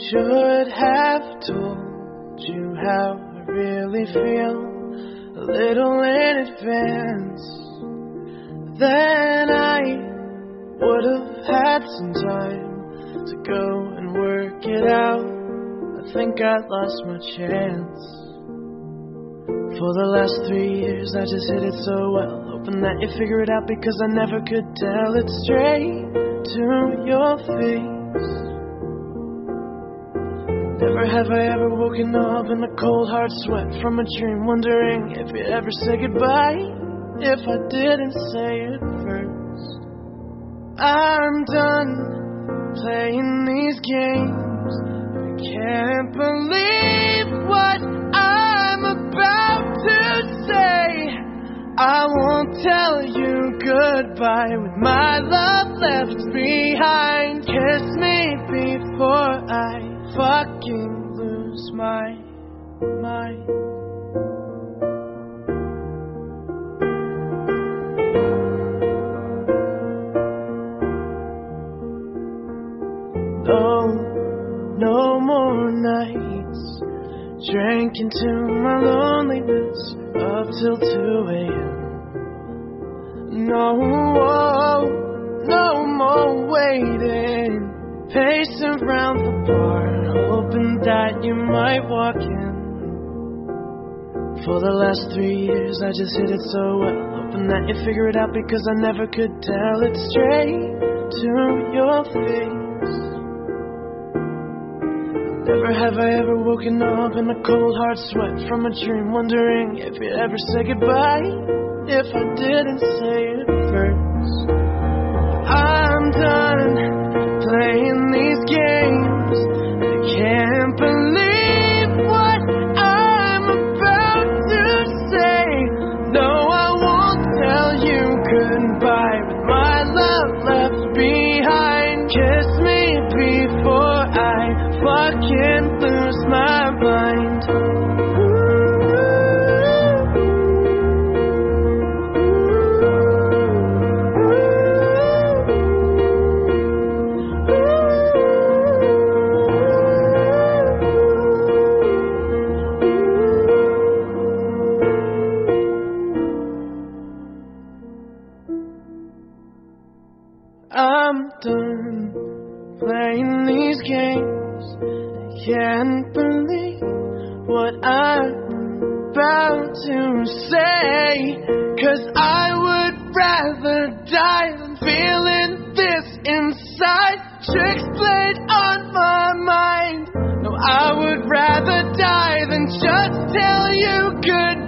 should have told you how I really feel a little in advance. Then I would have had some time to go and work it out. I think I lost my chance. For the last 3 years I just hid it so well, hoping that you figure it out, because I never could tell it straight to your face. Never have I ever woken up in a cold hard sweat from a dream, wondering if you'd ever say goodbye if I didn't say it first. I'm done playing these games. I can't believe what I'm about to say. I won't tell you goodbye with my love left behind. Kiss me before I fucking lose my mind. No more nights drinking to my loneliness up till 2 a.m. No more waiting, pacing round the bar, hoping that you might walk in. For the last 3 years I just hid it so well, hoping that you figure it out, because I never could tell it straight to your face. Never have I ever woken up in a cold hard sweat from a dream, wondering if you'd ever say goodbye if I didn't say it first. I'm done playing these games. I can't believe what I'm about to say. No, I won't tell you goodbye with my love left behind. Kiss me before I fucking lose my mind. I'm done playing these games. I can't believe what I'm about to say, 'cause I would rather die than feeling this inside. Tricks played on my mind. No, I would rather die than just tell you good